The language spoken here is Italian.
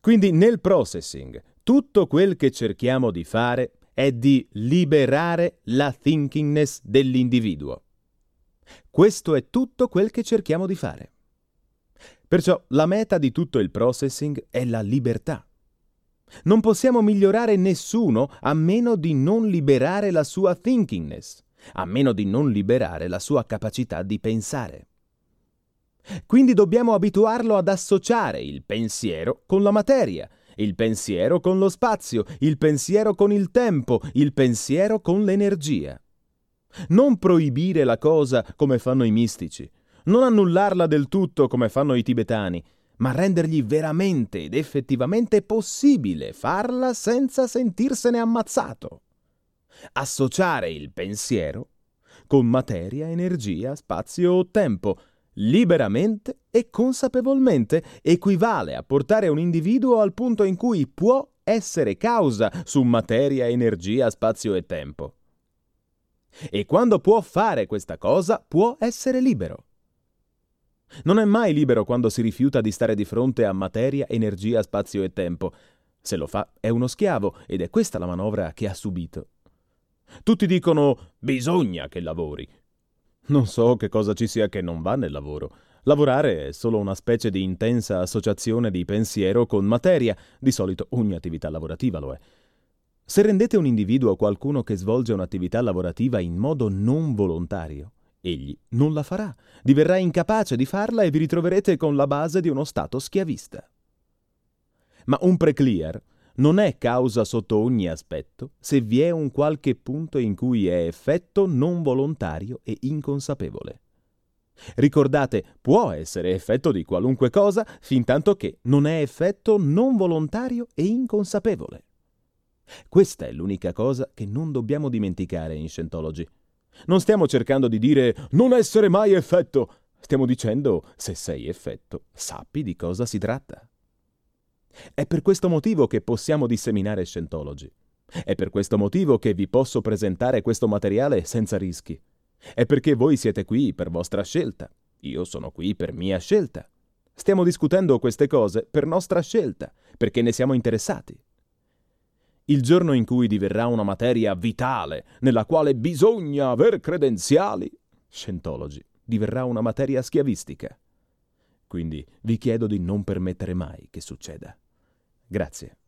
Quindi nel processing tutto quel che cerchiamo di fare è di liberare la thinkingness dell'individuo. Questo è tutto quel che cerchiamo di fare. Perciò la meta di tutto il processing è la libertà. Non possiamo migliorare nessuno a meno di non liberare la sua thinkingness, a meno di non liberare la sua capacità di pensare. Quindi dobbiamo abituarlo ad associare il pensiero con la materia, il pensiero con lo spazio, il pensiero con il tempo, il pensiero con l'energia. Non proibire la cosa come fanno i mistici, non annullarla del tutto come fanno i tibetani, ma rendergli veramente ed effettivamente possibile farla senza sentirsene ammazzato. Associare il pensiero con materia, energia, spazio o tempo, liberamente e consapevolmente, equivale a portare un individuo al punto in cui può essere causa su materia, energia, spazio e tempo. E quando può fare questa cosa, può essere libero. Non è mai libero quando si rifiuta di stare di fronte a materia, energia, spazio e tempo. Se lo fa, è uno schiavo, ed è questa la manovra che ha subito. Tutti dicono: bisogna che lavori. Non so che cosa ci sia che non va nel lavoro. Lavorare è solo una specie di intensa associazione di pensiero con materia. Di solito ogni attività lavorativa lo è. Se rendete un individuo qualcuno che svolge un'attività lavorativa in modo non volontario, egli non la farà, diverrà incapace di farla e vi ritroverete con la base di uno stato schiavista. Ma un preclear non è causa sotto ogni aspetto se vi è un qualche punto in cui è effetto non volontario e inconsapevole. Ricordate, può essere effetto di qualunque cosa fintanto che non è effetto non volontario e inconsapevole. Questa è l'unica cosa che non dobbiamo dimenticare in Scientology. Non stiamo cercando di dire non essere mai effetto. Stiamo dicendo se sei effetto, sappi di cosa si tratta. È per questo motivo che possiamo disseminare Scientology. È per questo motivo che vi posso presentare questo materiale senza rischi. È perché voi siete qui per vostra scelta. Io sono qui per mia scelta. Stiamo discutendo queste cose per nostra scelta, perché ne siamo interessati. Il giorno in cui diverrà una materia vitale, nella quale bisogna aver credenziali, Scientology diverrà una materia schiavistica. Quindi vi chiedo di non permettere mai che succeda. Grazie.